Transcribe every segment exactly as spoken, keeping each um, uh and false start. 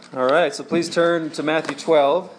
All right, so please turn to Matthew twelve.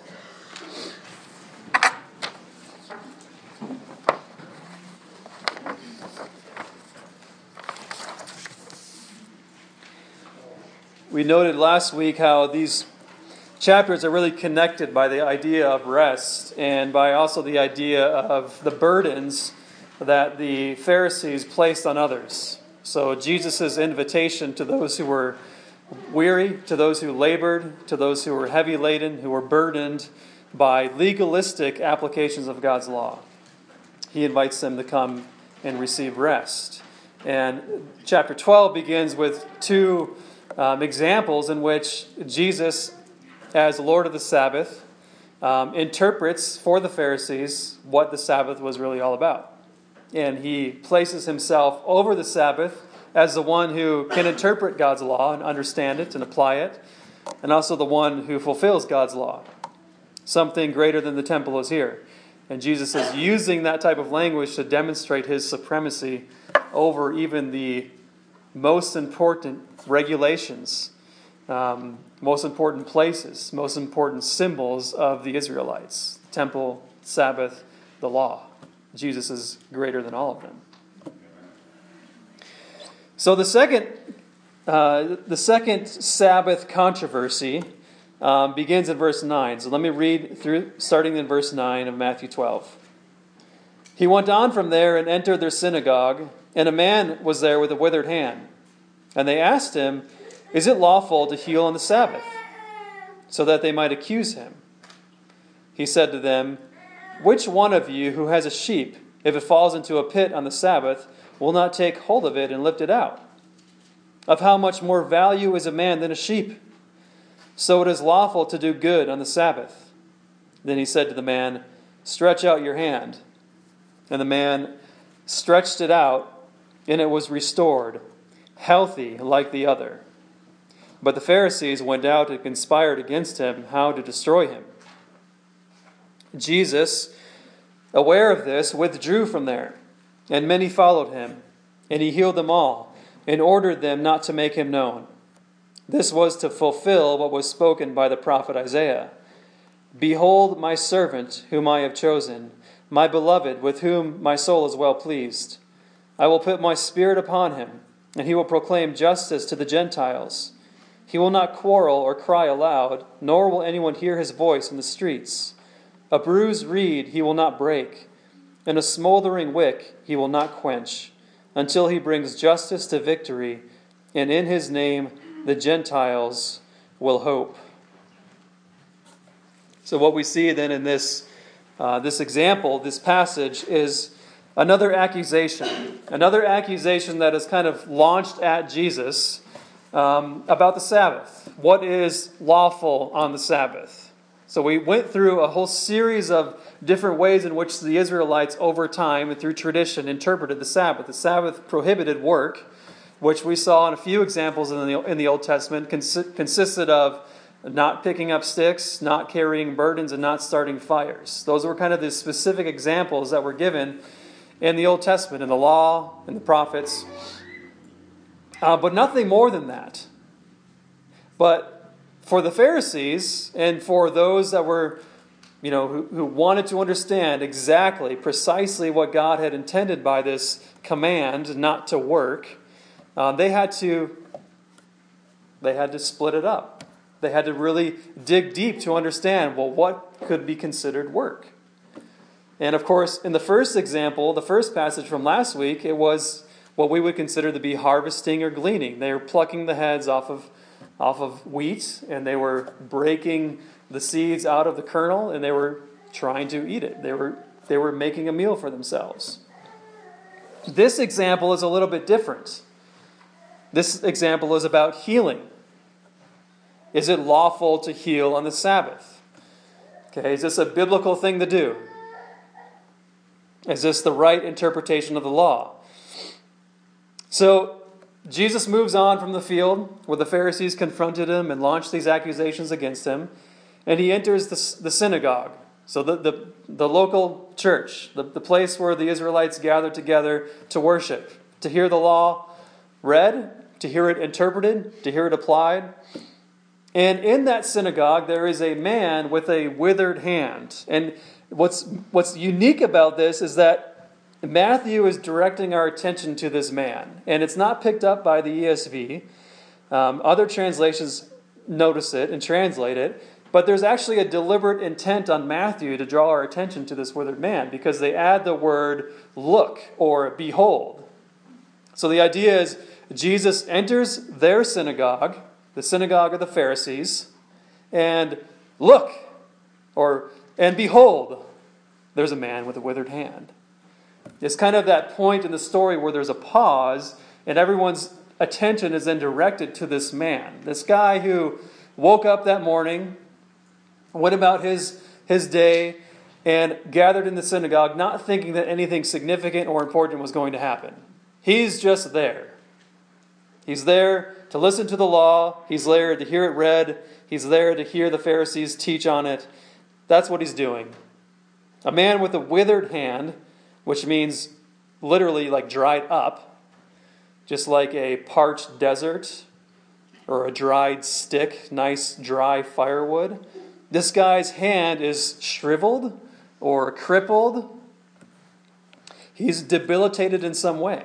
We noted last week how these chapters are really connected by the idea of rest and by also the idea of the burdens that the Pharisees placed on others. So Jesus' invitation to those who were weary, to those who labored, to those who were heavy laden, who were burdened by legalistic applications of God's law. He invites them to come and receive rest. And chapter twelve begins with two um, examples in which Jesus, as Lord of the Sabbath, um, interprets for the Pharisees what the Sabbath was really all about. And he places himself over the Sabbath as the one who can interpret God's law and understand it and apply it, and also the one who fulfills God's law. Something greater than the temple is here. And Jesus is using that type of language to demonstrate his supremacy over even the most important regulations, um, most important places, most important symbols of the Israelites. Temple, Sabbath, the law. Jesus is greater than all of them. So the second, uh, the second Sabbath controversy um, begins in verse nine. So let me read through, starting in verse nine of Matthew twelve. He went on from there and entered their synagogue, and a man was there with a withered hand. And they asked him, "Is it lawful to heal on the Sabbath?" So that they might accuse him. He said to them, "Which one of you who has a sheep, if it falls into a pit on the Sabbath, will not take hold of it and lift it out? Of how much more value is a man than a sheep? So it is lawful to do good on the Sabbath." Then he said to the man, "Stretch out your hand." And the man stretched it out, and it was restored, healthy like the other. But the Pharisees went out and conspired against him how to destroy him. Jesus, aware of this, withdrew from there, and many followed him, and he healed them all, and ordered them not to make him known. This was to fulfill what was spoken by the prophet Isaiah. "Behold my servant, whom I have chosen, my beloved, with whom my soul is well pleased. I will put my spirit upon him, and he will proclaim justice to the Gentiles. He will not quarrel or cry aloud, nor will anyone hear his voice in the streets. A bruised reed he will not break, and a smoldering wick he will not quench, until he brings justice to victory, and in his name the Gentiles will hope." So what we see then in this, uh, this example, this passage, is another accusation. Another accusation that is kind of launched at Jesus um, about the Sabbath. What is lawful on the Sabbath? So we went through a whole series of different ways in which the Israelites over time and through tradition interpreted the Sabbath. The Sabbath prohibited work, which we saw in a few examples in the, in the Old Testament, cons- consisted of not picking up sticks, not carrying burdens, and not starting fires. Those were kind of the specific examples that were given in the Old Testament, in the law, in the prophets. Uh, but nothing more than that. But for the Pharisees and for those that were, you know, who, who wanted to understand exactly, precisely what God had intended by this command not to work, uh, they had to, they had to split it up. They had to really dig deep to understand, well, what could be considered work? And of course, in the first example, the first passage from last week, it was what we would consider to be harvesting or gleaning. They were plucking the heads off of off of wheat, and they were breaking the seeds out of the kernel, and they were trying to eat it. They were they were making a meal for themselves. This example is a little bit different. This example is about healing. Is it lawful to heal on the Sabbath? Okay, is this a biblical thing to do? Is this the right interpretation of the law? So Jesus moves on from the field where the Pharisees confronted him and launched these accusations against him, and he enters the, the synagogue. So the, the, the local church, the, the place where the Israelites gathered together to worship, to hear the law read, to hear it interpreted, to hear it applied. And in that synagogue, there is a man with a withered hand. And what's what's unique about this is that Matthew is directing our attention to this man. And it's not picked up by the E S V. Um, other translations notice it and translate it. But there's actually a deliberate intent on Matthew to draw our attention to this withered man, because they add the word look or behold. So the idea is Jesus enters their synagogue, the synagogue of the Pharisees, and look, or and behold, there's a man with a withered hand. It's kind of that point in the story where there's a pause and everyone's attention is then directed to this man. This guy who woke up that morning, went about his, his day, and gathered in the synagogue, not thinking that anything significant or important was going to happen. He's just there. He's there to listen to the law. He's there to hear it read. He's there to hear the Pharisees teach on it. That's what he's doing. A man with a withered hand, which means literally like dried up, just like a parched desert or a dried stick, nice dry firewood. This guy's hand is shriveled or crippled. He's debilitated in some way.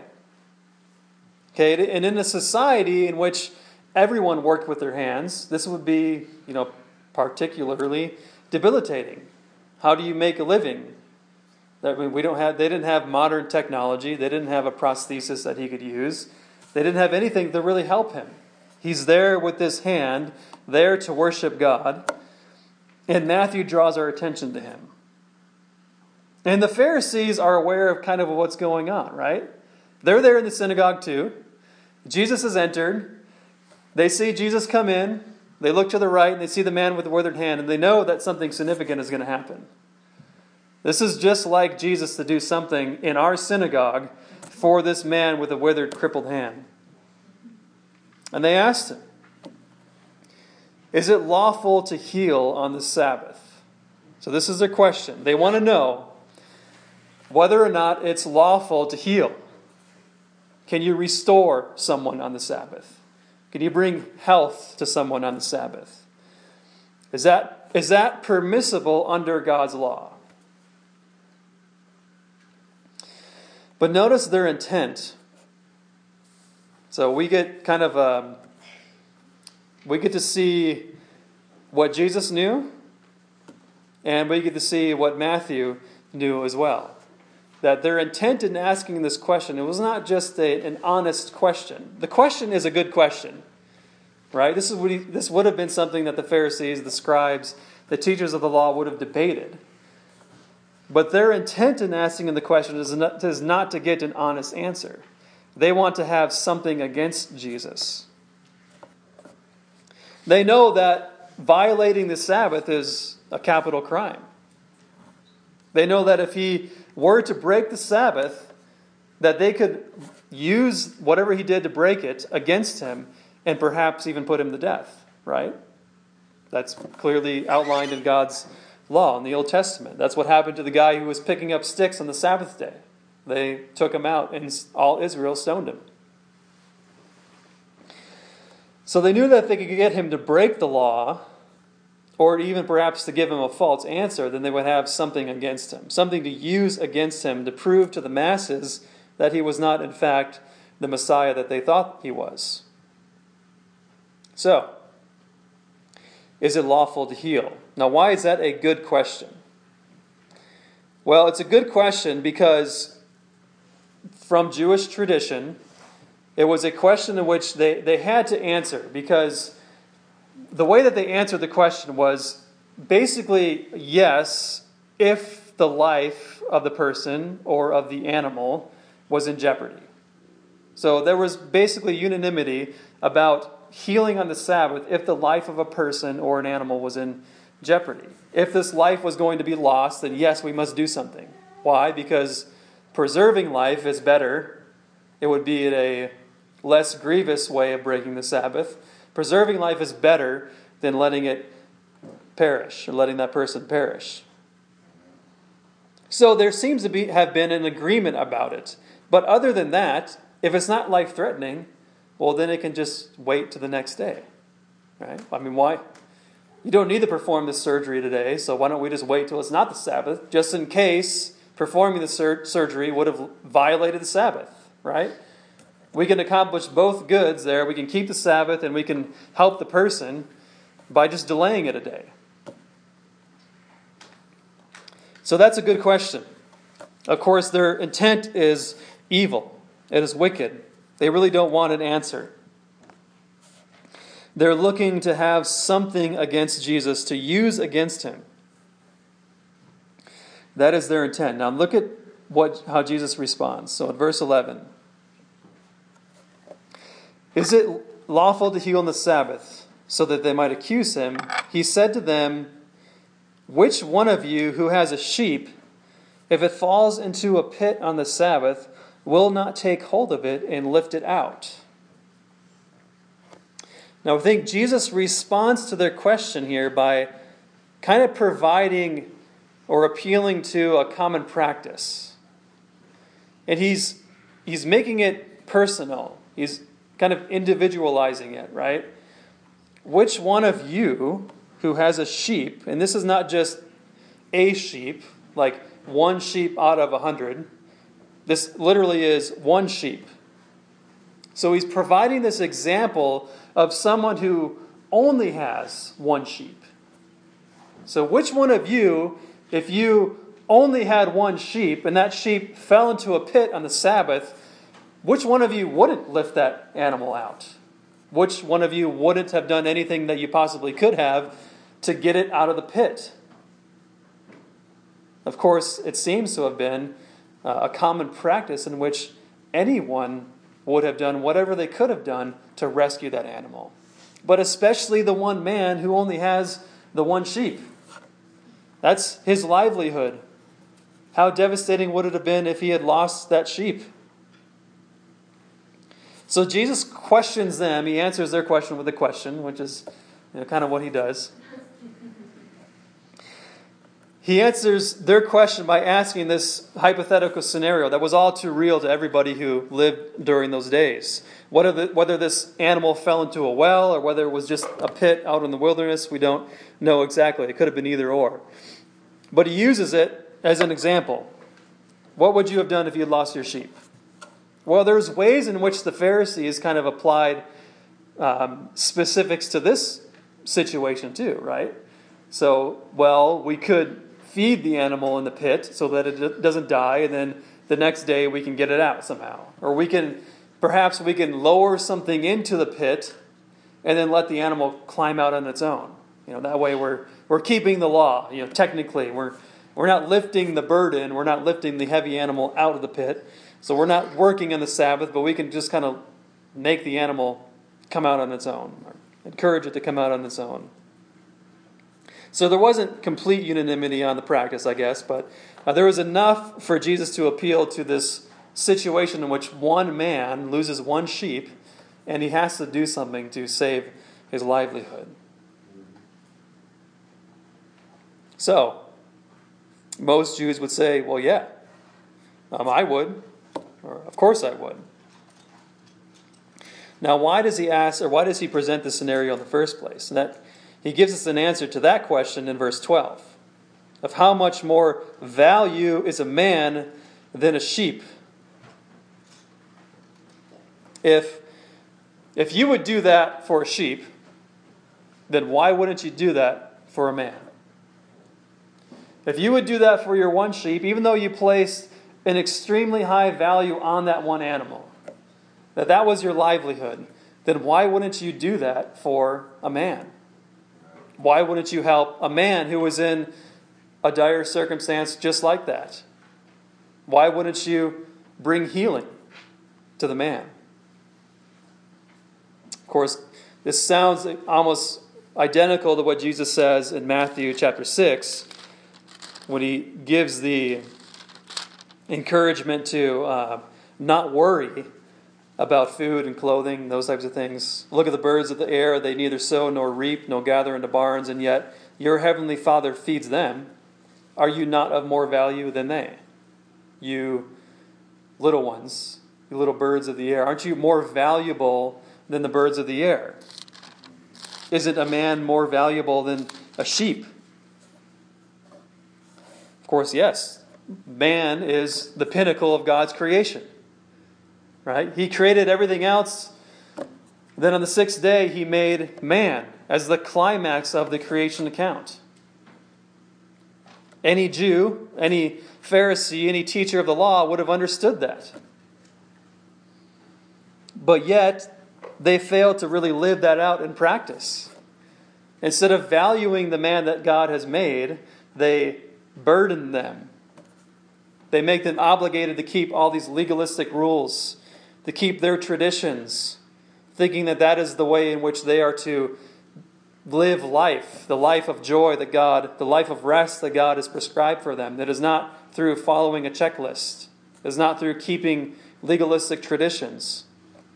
Okay, and in a society in which everyone worked with their hands, this would be, you know, particularly debilitating. How do you make a living? I mean, we don't have. They didn't have modern technology. They didn't have a prosthesis that he could use. They didn't have anything to really help him. He's there with this hand, there to worship God, and Matthew draws our attention to him. And the Pharisees are aware of kind of what's going on, right? They're there in the synagogue too. Jesus has entered. They see Jesus come in. They look to the right and they see the man with the withered hand, and they know that something significant is going to happen. This is just like Jesus to do something in our synagogue for this man with a withered, crippled hand. And they asked him, is it lawful to heal on the Sabbath? So this is their question. They want to know whether or not it's lawful to heal. Can you restore someone on the Sabbath? Can you bring health to someone on the Sabbath? Is that, is that permissible under God's law? But notice their intent. So we get kind of a, we get to see what Jesus knew, and we get to see what Matthew knew as well. That their intent in asking this question, it was not just a, an honest question. The question is a good question, right? This is what he, this would have been something that the Pharisees, the scribes, the teachers of the law would have debated. But their intent in asking the question is not, is not to get an honest answer. They want to have something against Jesus. They know that violating the Sabbath is a capital crime. They know that if he were to break the Sabbath, that they could use whatever he did to break it against him and perhaps even put him to death, right? That's clearly outlined in God's law in the Old Testament. That's what happened to the guy who was picking up sticks on the Sabbath day. They took him out and all Israel stoned him. So they knew that if they could get him to break the law, or even perhaps to give him a false answer, then they would have something against him, something to use against him to prove to the masses that he was not, in fact, the Messiah that they thought he was. So, is it lawful to heal? Now, why is that a good question? Well, it's a good question because from Jewish tradition, it was a question in which they, they had to answer, because the way that they answered the question was basically yes, if the life of the person or of the animal was in jeopardy. So there was basically unanimity about healing on the Sabbath if the life of a person or an animal was in jeopardy. If this life was going to be lost, then yes, we must do something. Why? Because preserving life is better. It would be a less grievous way of breaking the Sabbath. Preserving life is better than letting it perish, or letting that person perish. So there seems to be have been an agreement about it. But other than that, if it's not life-threatening, well, then it can just wait to the next day. Right? I mean, why? You don't need to perform this surgery today, so why don't we just wait till it's not the Sabbath, just in case performing the sur- surgery would have violated the Sabbath, right? We can accomplish both goods there. We can keep the Sabbath and we can help the person by just delaying it a day. So that's a good question. Of course, their intent is evil. It is wicked. They really don't want an answer. They're looking to have something against Jesus to use against him. That is their intent. Now look at what how Jesus responds. So in verse eleven. Is it lawful to heal on the Sabbath, so that they might accuse him? He said to them, which one of you who has a sheep, if it falls into a pit on the Sabbath, will not take hold of it and lift it out? Now I think Jesus responds to their question here by kind of providing or appealing to a common practice. And he's he's making it personal. He's kind of individualizing it, right? Which one of you who has a sheep, and this is not just a sheep, like one sheep out of a hundred. This literally is one sheep. So he's providing this example of someone who only has one sheep. So which one of you, if you only had one sheep and that sheep fell into a pit on the Sabbath, which one of you wouldn't lift that animal out? Which one of you wouldn't have done anything that you possibly could have to get it out of the pit? Of course, it seems to have been a common practice in which anyone would have done whatever they could have done to rescue that animal. But especially the one man who only has the one sheep. That's his livelihood. How devastating would it have been if he had lost that sheep? So Jesus questions them. He answers their question with a question, which is you know, kind of what he does. He answers their question by asking this hypothetical scenario that was all too real to everybody who lived during those days. Whether, the, whether this animal fell into a well or whether it was just a pit out in the wilderness, we don't know exactly. It could have been either or. But he uses it as an example. What would you have done if you had lost your sheep? Well, there's ways in which the Pharisees kind of applied um, specifics to this situation too, right? So, well, we could feed the animal in the pit so that it doesn't die, and then the next day we can get it out somehow. Or we can, perhaps we can lower something into the pit and then let the animal climb out on its own. You know, that way we're we're keeping the law. You know, technically we're we're not lifting the burden, we're not lifting the heavy animal out of the pit. So we're not working on the Sabbath, but we can just kind of make the animal come out on its own, or encourage it to come out on its own. So there wasn't complete unanimity on the practice, I guess, but uh, there was enough for Jesus to appeal to this situation in which one man loses one sheep and he has to do something to save his livelihood. So, most Jews would say, well, yeah, um, I would, or of course I would. Now, why does he ask, or why does he present this scenario in the first place? And that he gives us an answer to that question in verse twelve, of how much more value is a man than a sheep. If, if you would do that for a sheep, then why wouldn't you do that for a man? If you would do that for your one sheep, even though you placed an extremely high value on that one animal, that that was your livelihood, then why wouldn't you do that for a man? Why wouldn't you help a man who was in a dire circumstance just like that? Why wouldn't you bring healing to the man? Of course, this sounds almost identical to what Jesus says in Matthew chapter six, when he gives the encouragement to uh, not worry about food and clothing, those types of things. Look at the birds of the air. They neither sow nor reap nor gather into barns, and yet your heavenly Father feeds them. Are you not of more value than they? You little ones, you little birds of the air. Aren't you more valuable than the birds of the air? Isn't a man more valuable than a sheep? Of course, yes. Man is the pinnacle of God's creation. Right? He created everything else. Then on the sixth day, he made man as the climax of the creation account. Any Jew, any Pharisee, any teacher of the law would have understood that. But yet, they fail to really live that out in practice. Instead of valuing the man that God has made, they burden them. They make them obligated to keep all these legalistic rules, to keep their traditions, thinking that that is the way in which they are to live life, the life of joy that God, the life of rest that God has prescribed for them. That is not through following a checklist. It is not through keeping legalistic traditions.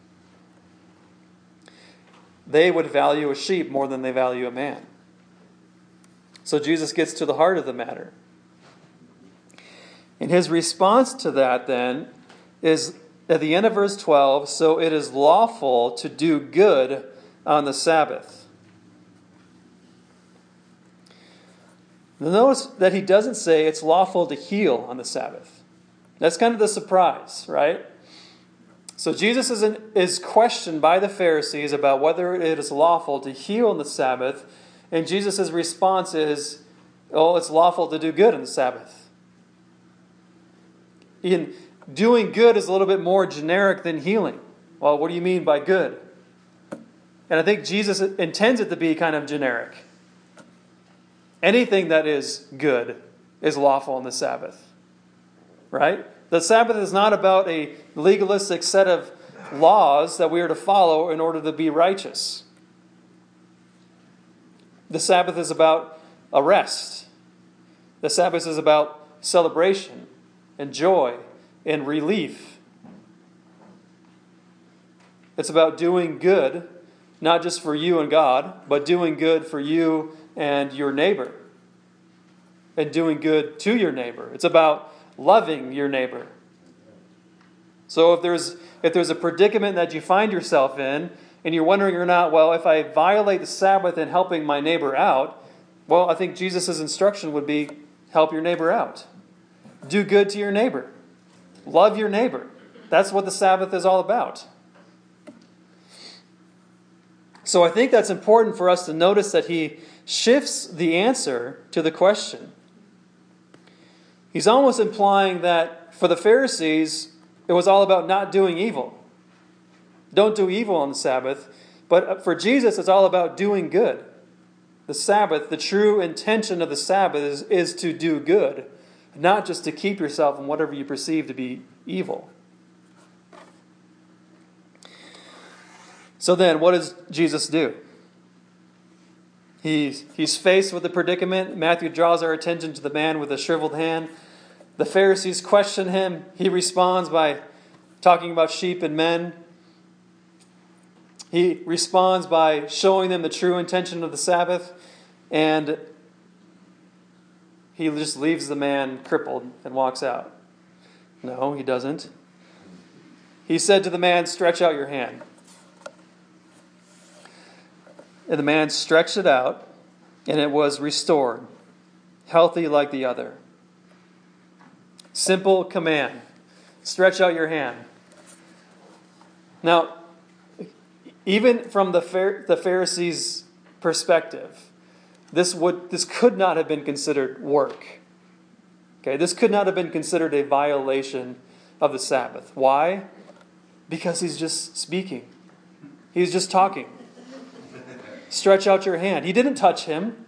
They would value a sheep more than they value a man. So Jesus gets to the heart of the matter. And his response to that then is at the end of verse twelve, so it is lawful to do good on the Sabbath. Now notice that he doesn't say it's lawful to heal on the Sabbath. That's kind of the surprise, right? So Jesus is, in, is questioned by the Pharisees about whether it is lawful to heal on the Sabbath. And Jesus' response is, oh, it's lawful to do good on the Sabbath. In doing good is a little bit more generic than healing. Well, what do you mean by good? And I think Jesus intends it to be kind of generic. Anything that is good is lawful on the Sabbath. Right? The Sabbath is not about a legalistic set of laws that we are to follow in order to be righteous. The Sabbath is about a rest. The Sabbath is about celebration and joy and relief. It's about doing good, not just for you and God, but doing good for you and your neighbor. And doing good to your neighbor. It's about loving your neighbor. So if there's if there's a predicament that you find yourself in, and you're wondering or not, well, if I violate the Sabbath in helping my neighbor out, well, I think Jesus' instruction would be, help your neighbor out. Do good to your neighbor. Love your neighbor. That's what the Sabbath is all about. So I think that's important for us to notice that he shifts the answer to the question. He's almost implying that for the Pharisees, it was all about not doing evil. Don't do evil on the Sabbath. But for Jesus, it's all about doing good. The Sabbath, the true intention of the Sabbath is, is to do good, not just to keep yourself from whatever you perceive to be evil. So then, what does Jesus do? He's, he's faced with the predicament. Matthew draws our attention to the man with the shriveled hand. The Pharisees question him. He responds by talking about sheep and men. He responds by showing them the true intention of the Sabbath. And he just leaves the man crippled and walks out. No, he doesn't. He said to the man, stretch out your hand. And the man stretched it out, and it was restored, healthy like the other. Simple command. Stretch out your hand. Now, even from the the Pharisees' perspective, this would this could not have been considered work. Okay, this could not have been considered a violation of the Sabbath. Why? Because he's just speaking. He's just talking. Stretch out your hand. He didn't touch him.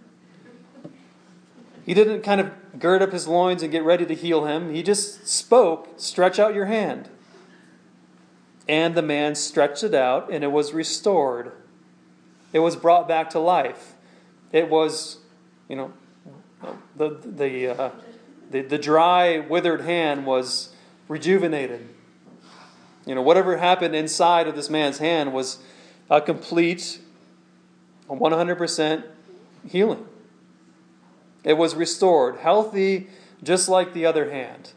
He didn't kind of gird up his loins and get ready to heal him. He just spoke, stretch out your hand. And the man stretched it out, and it was restored. It was brought back to life. It was, you know, the the uh, the, the dry, withered hand was rejuvenated. You know, whatever happened inside of this man's hand was a complete, one hundred percent healing. It was restored, healthy, just like the other hand.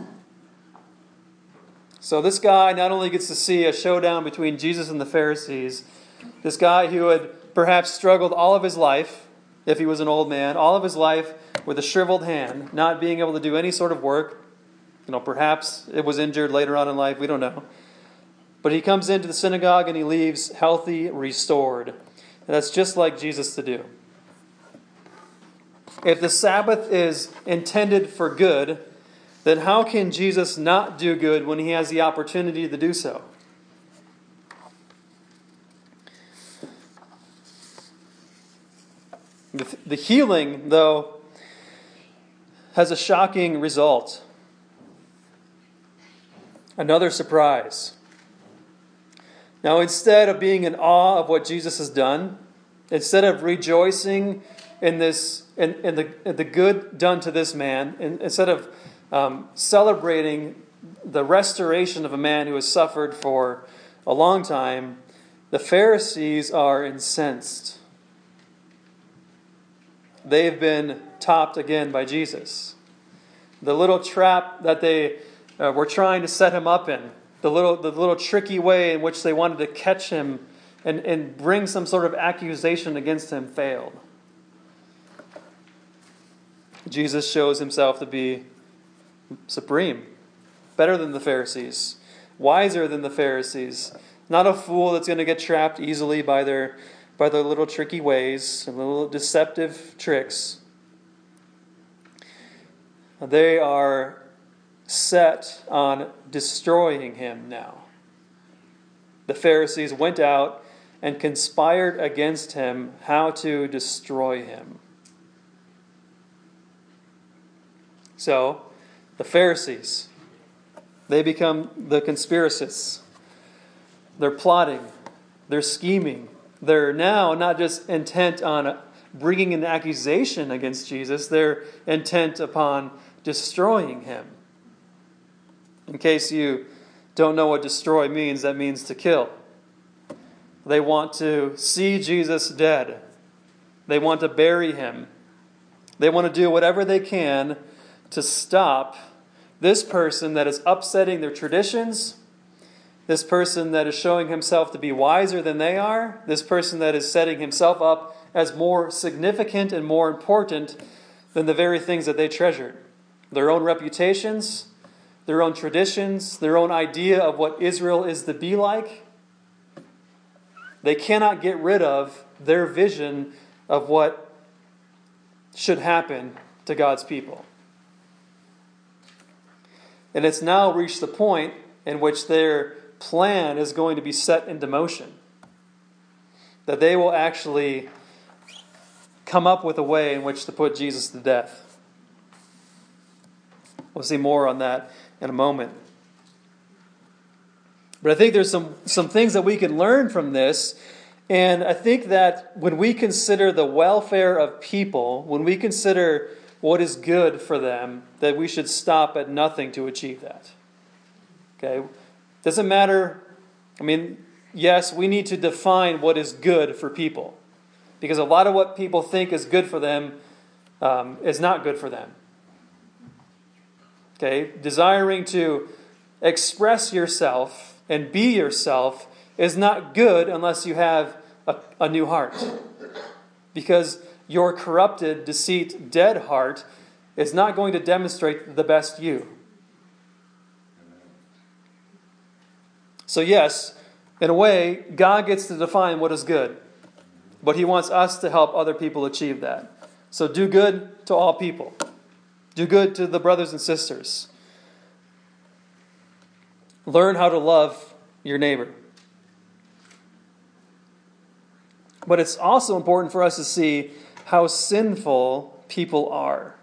So this guy not only gets to see a showdown between Jesus and the Pharisees, this guy who had have perhaps struggled all of his life, if he was an old man, all of his life with a shriveled hand, not being able to do any sort of work. You know, perhaps it was injured later on in life, we don't know. But he comes into the synagogue and he leaves healthy, restored. And that's just like Jesus to do. If the Sabbath is intended for good, then how can Jesus not do good when he has the opportunity to do so? The, the healing, though, has a shocking result. Another surprise. Now, instead of being in awe of what Jesus has done, instead of rejoicing in this, in, in the in the good done to this man, in, instead of um, celebrating the restoration of a man who has suffered for a long time, the Pharisees are incensed. They've been topped again by Jesus. The little trap that they uh, were trying to set him up in, the little the little tricky way in which they wanted to catch him and, and bring some sort of accusation against him, failed. Jesus shows himself to be supreme, better than the Pharisees, wiser than the Pharisees, not a fool that's going to get trapped easily by their by their little tricky ways and little deceptive tricks. They are set on destroying him now. The Pharisees went out and conspired against him how to destroy him. So, the Pharisees, they become the conspiracists. They're plotting. They're scheming. They're now not just intent on bringing an accusation against Jesus. They're intent upon destroying him. In case you don't know what destroy means, that means to kill. They want to see Jesus dead. They want to bury him. They want to do whatever they can to stop this person that is upsetting their traditions, this person that is showing himself to be wiser than they are, this person that is setting himself up as more significant and more important than the very things that they treasured. Their own reputations, their own traditions, their own idea of what Israel is to be like. They cannot get rid of their vision of what should happen to God's people. And it's now reached the point in which their plan is going to be set into motion. That they will actually come up with a way in which to put Jesus to death. We'll see more on that in a moment. But I think there's some, some things that we can learn from this. And I think that when we consider the welfare of people, when we consider what is good for them, that we should stop at nothing to achieve that. Okay? Doesn't matter. I mean, yes, we need to define what is good for people. Because a lot of what people think is good for them um, is not good for them. Okay? Desiring to express yourself and be yourself is not good unless you have a, a new heart. Because your corrupted, deceit, dead heart is not going to demonstrate the best you. So yes, in a way, God gets to define what is good. But He wants us to help other people achieve that. So do good to all people. Do good to the brothers and sisters. Learn how to love your neighbor. But it's also important for us to see how sinful people are.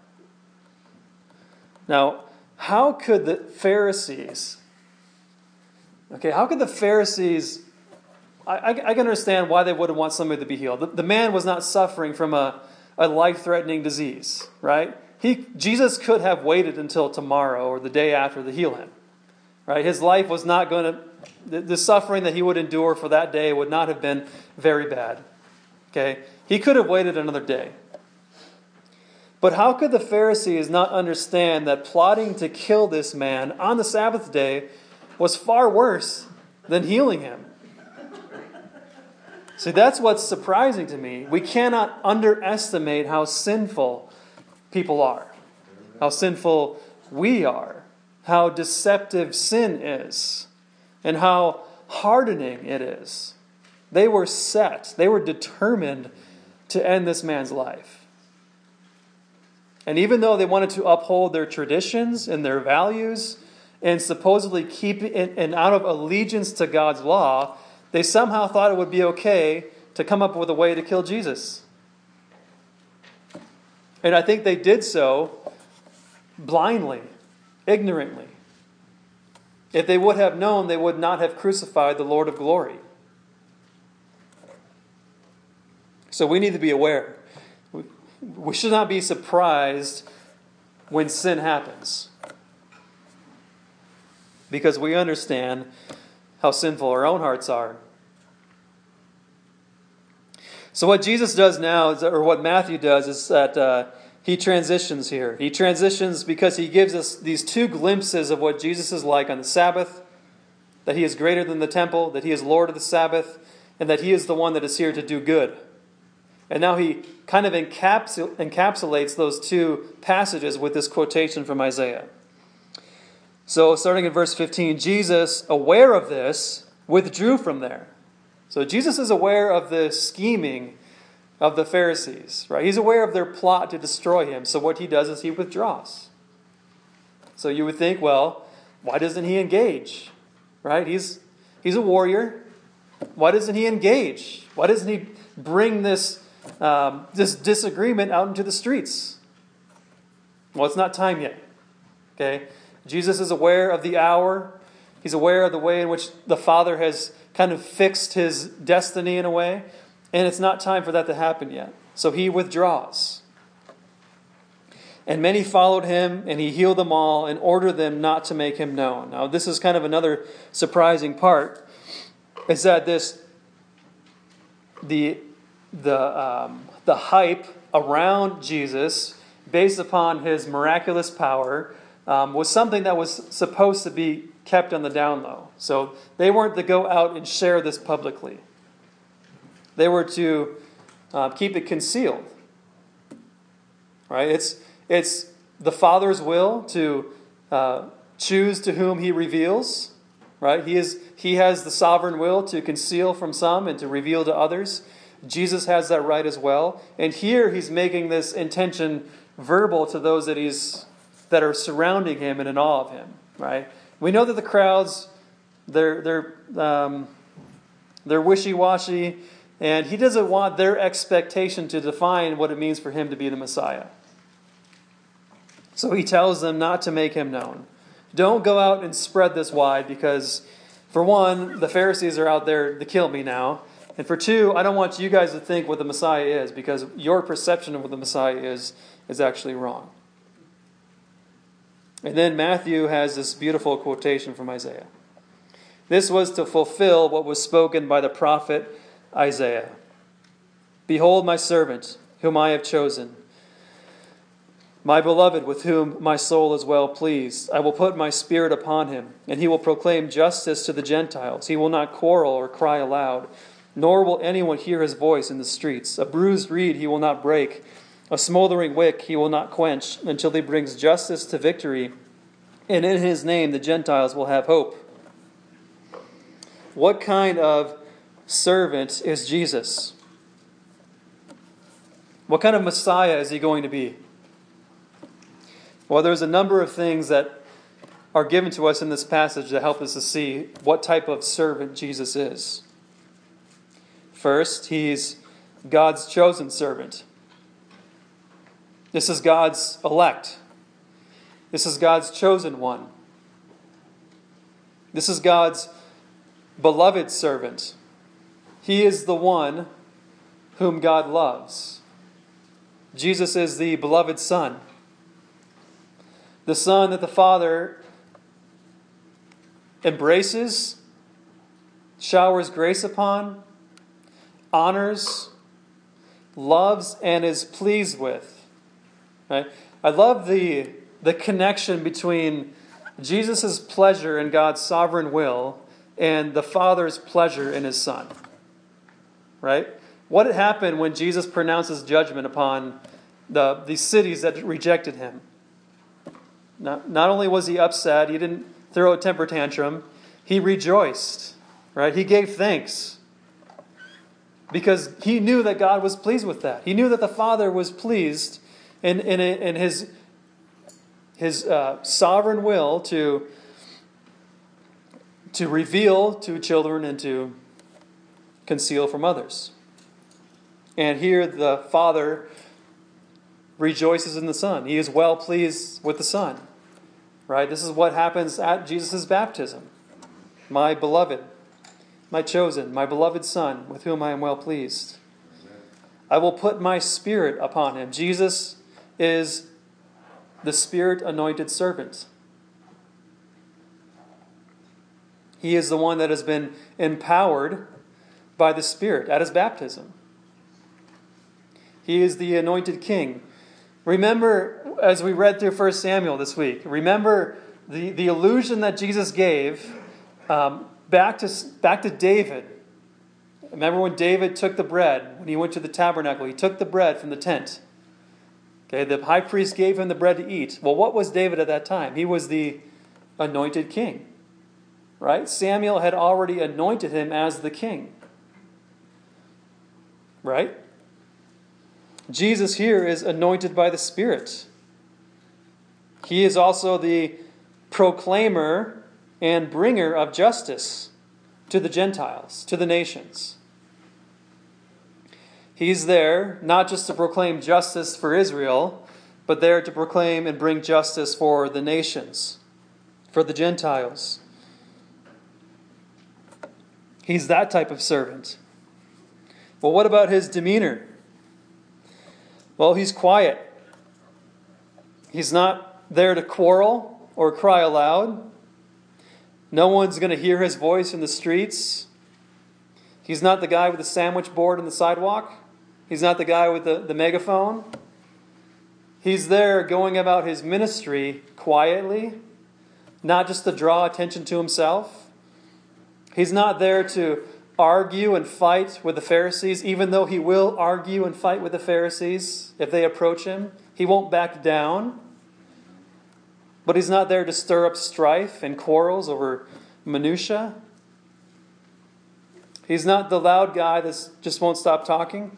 Now, how could the Pharisees, okay, how could the Pharisees, I, I, I can understand why they would want somebody to be healed. The, the man was not suffering from a, a life-threatening disease, right? He, Jesus could have waited until tomorrow or the day after to heal him, right? His life was not going to, the, the suffering that he would endure for that day would not have been very bad, okay? He could have waited another day. But how could the Pharisees not understand that plotting to kill this man on the Sabbath day was far worse than healing him? See, that's what's surprising to me. We cannot underestimate how sinful people are, how sinful we are, how deceptive sin is, and how hardening it is. They were set, they were determined to end this man's life. And even though they wanted to uphold their traditions and their values and supposedly keep it and out of allegiance to God's law, they somehow thought it would be okay to come up with a way to kill Jesus. And I think they did so blindly, ignorantly. If they would have known, they would not have crucified the Lord of glory. So we need to be aware. We should not be surprised when sin happens, because we understand how sinful our own hearts are. So what Jesus does now, is, or what Matthew does, is that uh, he transitions here. He transitions because he gives us these two glimpses of what Jesus is like on the Sabbath, that he is greater than the temple, that he is Lord of the Sabbath, and that he is the one that is here to do good. And now he kind of encapsul- encapsulates those two passages with this quotation from Isaiah. So starting in verse fifteen, Jesus, aware of this, withdrew from there. So Jesus is aware of the scheming of the Pharisees, right? He's aware of their plot to destroy him. So what he does is he withdraws. So you would think, well, why doesn't he engage? Right? He's he's a warrior. Why doesn't he engage? Why doesn't he bring this um, this disagreement out into the streets? Well, it's not time yet. Okay? Jesus is aware of the hour. He's aware of the way in which the Father has kind of fixed his destiny in a way. And it's not time for that to happen yet. So he withdraws. And many followed him, and he healed them all and ordered them not to make him known. Now, this is kind of another surprising part, is that this, the, the, um, the hype around Jesus, based upon his miraculous power, um, was something that was supposed to be kept on the down low. So they weren't to go out and share this publicly. They were to uh, keep it concealed. Right? It's it's the Father's will to uh, choose to whom he reveals. Right? He is he has the sovereign will to conceal from some and to reveal to others. Jesus has that right as well. And here he's making this intention verbal to those that he's that are surrounding him and in awe of him. Right? We know that the crowds, they're they're um, they're wishy-washy, and he doesn't want their expectation to define what it means for him to be the Messiah. So he tells them not to make him known. Don't go out and spread this wide, because for one, the Pharisees are out there to kill me now. And for two, I don't want you guys to think what the Messiah is, because your perception of what the Messiah is is actually wrong. And then Matthew has this beautiful quotation from Isaiah. This was to fulfill what was spoken by the prophet Isaiah. Behold my servant, whom I have chosen, my beloved, with whom my soul is well pleased. I will put my spirit upon him, and he will proclaim justice to the Gentiles. He will not quarrel or cry aloud, nor will anyone hear his voice in the streets. A bruised reed he will not break, a smoldering wick he will not quench, until he brings justice to victory, and in his name the Gentiles will have hope. What kind of servant is Jesus? What kind of Messiah is he going to be? Well, there's a number of things that are given to us in this passage that help us to see what type of servant Jesus is. First, he's God's chosen servant. This is God's elect. This is God's chosen one. This is God's beloved servant. He is the one whom God loves. Jesus is the beloved Son. The Son that the Father embraces, showers grace upon, honors, loves, and is pleased with. Right? I love the, the connection between Jesus' pleasure in God's sovereign will and the Father's pleasure in his Son. right? What had happened when Jesus pronounces judgment upon the, the cities that rejected him? Not, not only was he upset, he didn't throw a temper tantrum, he rejoiced, right? He gave thanks because he knew that God was pleased with that. He knew that the Father was pleased in, in, in his, his uh, sovereign will to, to reveal to children and to conceal from others. And here the Father rejoices in the Son. He is well pleased with the Son. Right? This is what happens at Jesus' baptism. My beloved, my chosen, my beloved Son, with whom I am well pleased. I will put my Spirit upon him. Jesus is the Spirit-anointed servant. He is the one that has been empowered by the Spirit at his baptism. He is the anointed king. Remember, as we read through First Samuel this week, remember the, the illusion that Jesus gave um, back to back to David. Remember when David took the bread, when he went to the tabernacle, he took the bread from the tent. Okay, the high priest gave him the bread to eat. Well, what was David at that time? He was the anointed king. Right? Samuel had already anointed him as the king. Right? Jesus here is anointed by the Spirit. He is also the proclaimer and bringer of justice to the Gentiles, to the nations. He's there not just to proclaim justice for Israel, but there to proclaim and bring justice for the nations, for the Gentiles. He's that type of servant. Well, what about his demeanor? Well, he's quiet. He's not there to quarrel or cry aloud. No one's going to hear his voice in the streets. He's not the guy with the sandwich board on the sidewalk. He's not the guy with the, the megaphone. He's there going about his ministry quietly, not just to draw attention to himself. He's not there to argue and fight with the Pharisees, even though he will argue and fight with the Pharisees if they approach him. He won't back down. But he's not there to stir up strife and quarrels over minutia. He's not the loud guy that just won't stop talking.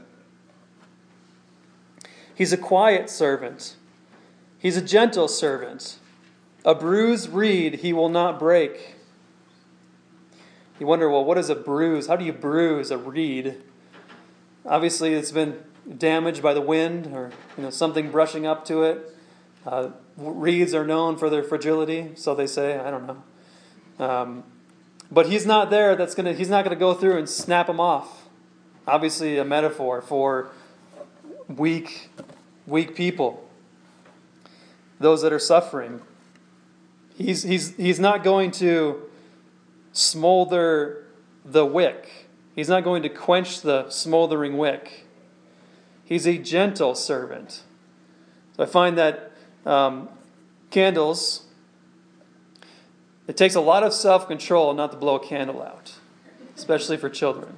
He's a quiet servant. He's a gentle servant. A bruised reed he will not break. You wonder, well, what is a bruise? How do you bruise a reed? Obviously, it's been damaged by the wind or you know something brushing up to it. Uh, reeds are known for their fragility, so they say. I don't know, um, but he's not there. That's gonna. He's not gonna go through and snap them off. Obviously, a metaphor for weak, weak people, those that are suffering. He's he's he's not going to smolder the wick. He's not going to quench the smoldering wick. He's a gentle servant. So I find that um, candles, it takes a lot of self-control not to blow a candle out, especially for children.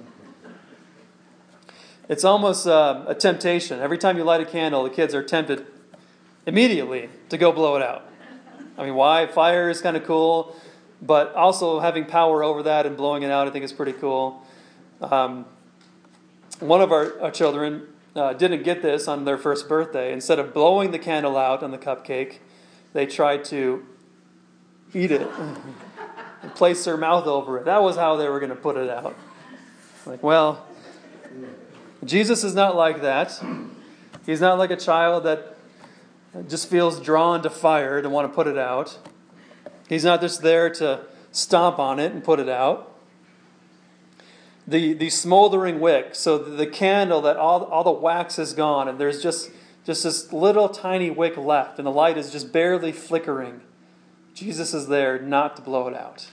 It's almost uh, a temptation. Every time you light a candle, the kids are tempted immediately to go blow it out. I mean, why? Fire is kind of cool. But also having power over that and blowing it out, I think is pretty cool. Um, one of our, our children uh, didn't get this on their first birthday. Instead of blowing the candle out on the cupcake, they tried to eat it and place their mouth over it. That was how they were going to put it out. Like, well, Jesus is not like that. He's not like a child that just feels drawn to fire to want to put it out. He's not just there to stomp on it and put it out. The the smoldering wick, so the candle that all, all the wax is gone and there's just, just this little tiny wick left and the light is just barely flickering. Jesus is there not to blow it out.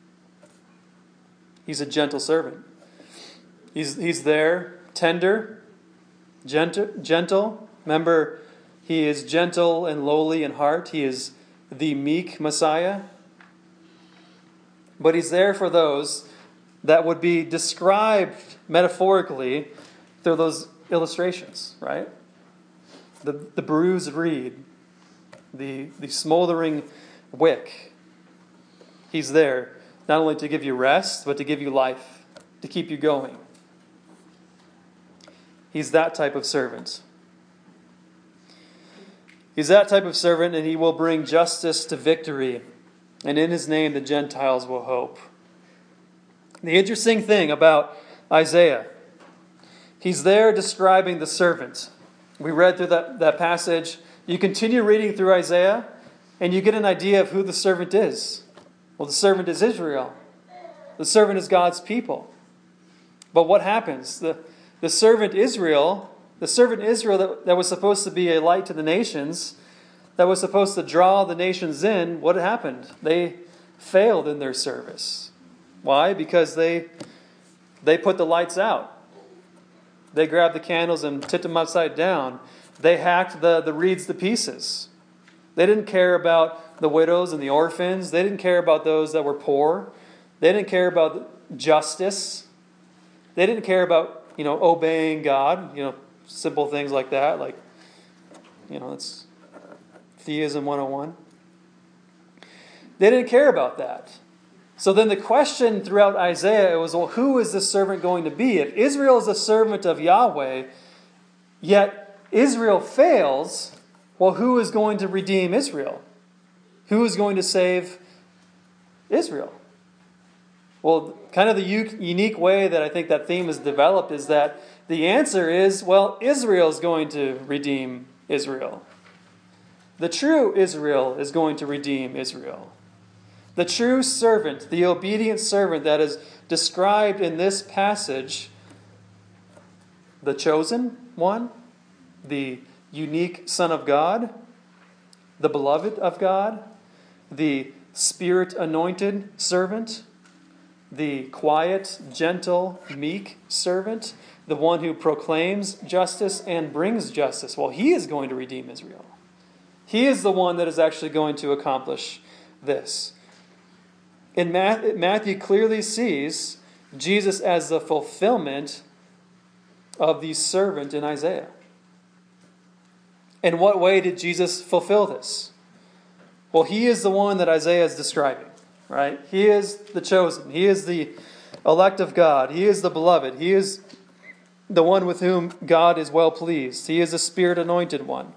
He's a gentle servant. He's, he's there, tender, gentle, gentle. Remember, he is gentle and lowly in heart. He is the meek Messiah. But he's there for those that would be described metaphorically through those illustrations, right? The, the bruised reed, the, the smoldering wick. He's there not only to give you rest, but to give you life, to keep you going. He's that type of servant. He's that type of servant, and he will bring justice to victory. And in his name, the Gentiles will hope. The interesting thing about Isaiah, he's there describing the servant. We read through that, that passage. You continue reading through Isaiah, and you get an idea of who the servant is. Well, the servant is Israel. The servant is God's people. But what happens? The, the servant Israel, the servant Israel that, that was supposed to be a light to the nations, that was supposed to draw the nations in, what happened? They failed in their service. Why? Because they they put the lights out. They grabbed the candles and tipped them upside down. They hacked the, the reeds to pieces. They didn't care about the widows and the orphans. They didn't care about those that were poor. They didn't care about justice. They didn't care about, you know, obeying God. You know, simple things like that. Like, you know, it's theism one oh one. They didn't care about that. So then the question throughout Isaiah, it was, well, who is this servant going to be? If Israel is a servant of Yahweh, yet Israel fails, well, who is going to redeem Israel? Who is going to save Israel? Well, kind of the u- unique way that I think that theme is developed is that the answer is, well, Israel is going to redeem Israel. The true Israel is going to redeem Israel. The true servant, the obedient servant that is described in this passage, the chosen one, the unique Son of God, the beloved of God, the Spirit-anointed servant, the quiet, gentle, meek servant, the one who proclaims justice and brings justice. Well, he is going to redeem Israel. He is the one that is actually going to accomplish this. And Matthew clearly sees Jesus as the fulfillment of the servant in Isaiah. In what way did Jesus fulfill this? Well, he is the one that Isaiah is describing, right? He is the chosen. He is the elect of God. He is the beloved. He is the one with whom God is well pleased. He is the Spirit-anointed one.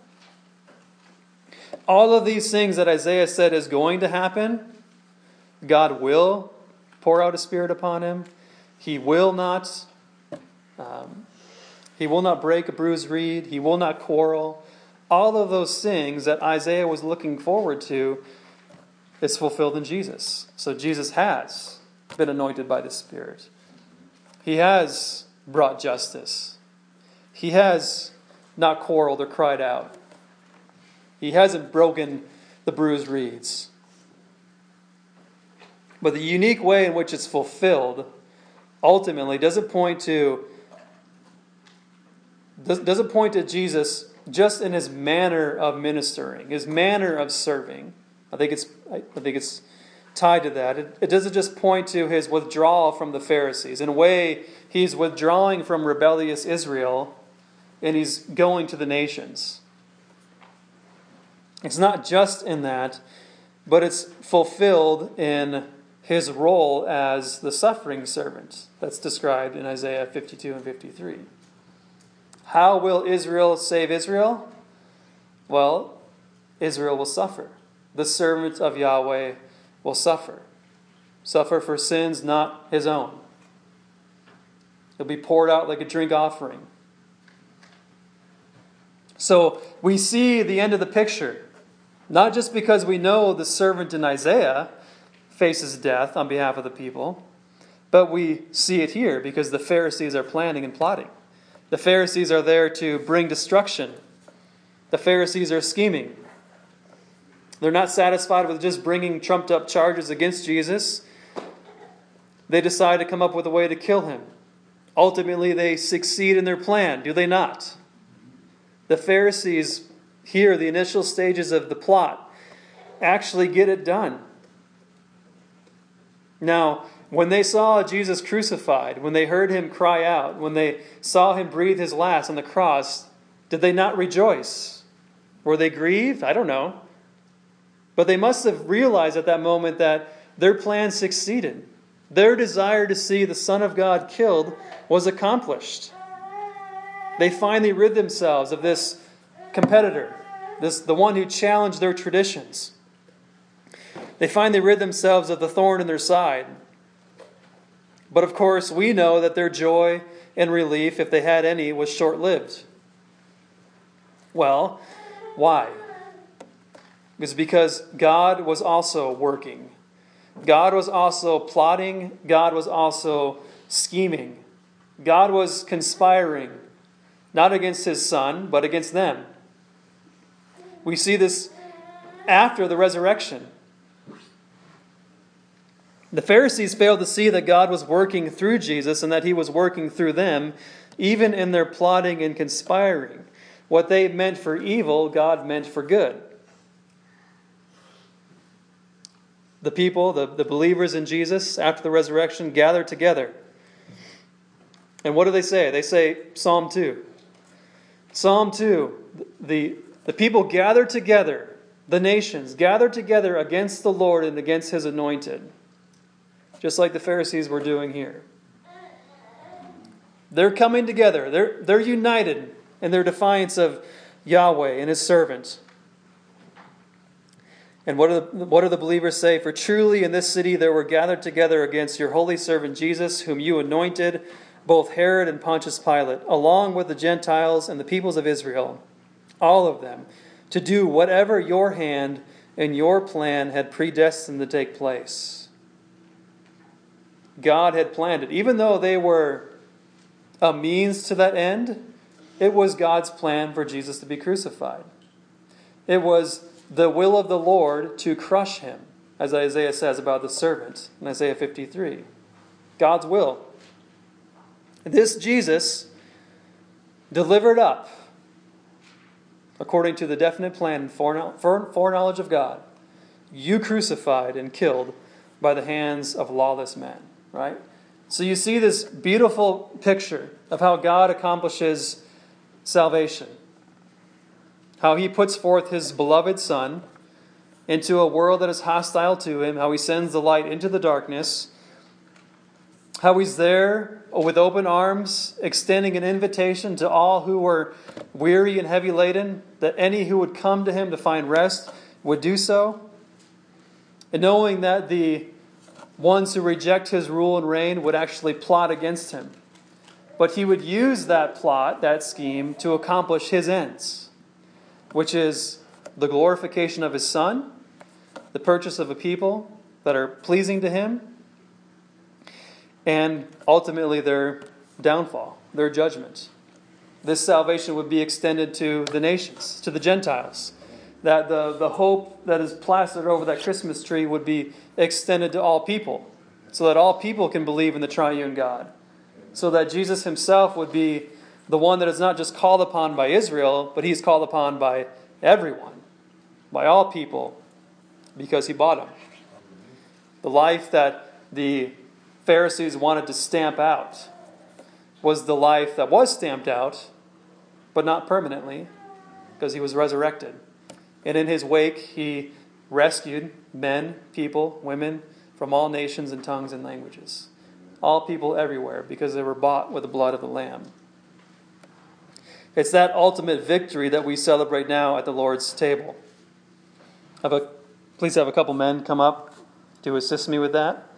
All of these things that Isaiah said is going to happen, God will pour out a Spirit upon him. He will not, um, he will not break a bruised reed. He will not quarrel. All of those things that Isaiah was looking forward to is fulfilled in Jesus. So Jesus has been anointed by the Spirit. He has brought justice. He has not quarreled or cried out. He hasn't broken the bruised reeds. But the unique way in which it's fulfilled ultimately doesn't point to doesn't point to Jesus just in his manner of ministering, his manner of serving. I think it's I think it's tied to that. It, it doesn't just point to his withdrawal from the Pharisees. In a way, he's withdrawing from rebellious Israel and he's going to the nations. It's not just in that, but it's fulfilled in his role as the suffering servant that's described in Isaiah fifty-two and fifty-three. How will Israel save Israel? Well, Israel will suffer. The servant of Yahweh will suffer. Suffer for sins not his own. He'll be poured out like a drink offering. So we see the end of the picture. Not just because we know the servant in Isaiah faces death on behalf of the people, but we see it here because the Pharisees are planning and plotting. The Pharisees are there to bring destruction. The Pharisees are scheming. They're not satisfied with just bringing trumped up charges against Jesus. They decide to come up with a way to kill him. Ultimately, they succeed in their plan, do they not? The Pharisees, here, the initial stages of the plot, actually get it done. Now, When they saw Jesus crucified, when they heard him cry out, when they saw him breathe his last on the cross, did they not rejoice? Were they grieved? I don't know. But they must have realized at that moment that their plan succeeded. Their desire to see the Son of God killed was accomplished. They finally rid themselves of this competitor, this the one who challenged their traditions. They finally rid themselves of the thorn in their side. But of course, we know that their joy and relief, if they had any, was short-lived. Well, why? It's because God was also working. God was also plotting. God was also scheming. God was conspiring, not against his Son, but against them. We see this after the resurrection. The Pharisees failed to see that God was working through Jesus and that he was working through them, even in their plotting and conspiring. What they meant for evil, God meant for good. The people, the, the believers in Jesus, after the resurrection, gathered together. And what do they say? They say Psalm two. Psalm two, the, the people gathered together, the nations gathered together against the Lord and against his anointed. Just like the Pharisees were doing here. They're coming together. They're, they're united in their defiance of Yahweh and his servant. And what do, the, what do the believers say? For truly in this city there were gathered together against your holy servant Jesus, whom you anointed, both Herod and Pontius Pilate, along with the Gentiles and the peoples of Israel, all of them, to do whatever your hand and your plan had predestined to take place. God had planned it. Even though they were a means to that end, it was God's plan for Jesus to be crucified. It was the will of the Lord to crush him, as Isaiah says about the servant in Isaiah fifty-three. God's will. This Jesus, delivered up, according to the definite plan and foreknowledge of God, you crucified and killed by the hands of lawless men. Right? So you see this beautiful picture of how God accomplishes salvation. How he puts forth his beloved Son into a world that is hostile to him. How he sends the light into the darkness. How he's there with open arms, extending an invitation to all who were weary and heavy laden, that any who would come to him to find rest would do so. And knowing that the ones who reject his rule and reign would actually plot against him. But he would use that plot, that scheme, to accomplish his ends, which is the glorification of his Son, the purchase of a people that are pleasing to him, and ultimately their downfall, their judgment. This salvation would be extended to the nations, to the Gentiles. That the, the hope that is plastered over that Christmas tree would be extended to all people, so that all people can believe in the triune God. So that Jesus himself would be the one that is not just called upon by Israel, but he's called upon by everyone, by all people, because he bought them. The life that the Pharisees wanted to stamp out was the life that was stamped out, but not permanently, because he was resurrected. And in his wake, he rescued men, people, women from all nations and tongues and languages. All people everywhere, because they were bought with the blood of the Lamb. It's that ultimate victory that we celebrate now at the Lord's table. Have a, please have a couple men come up to assist me with that.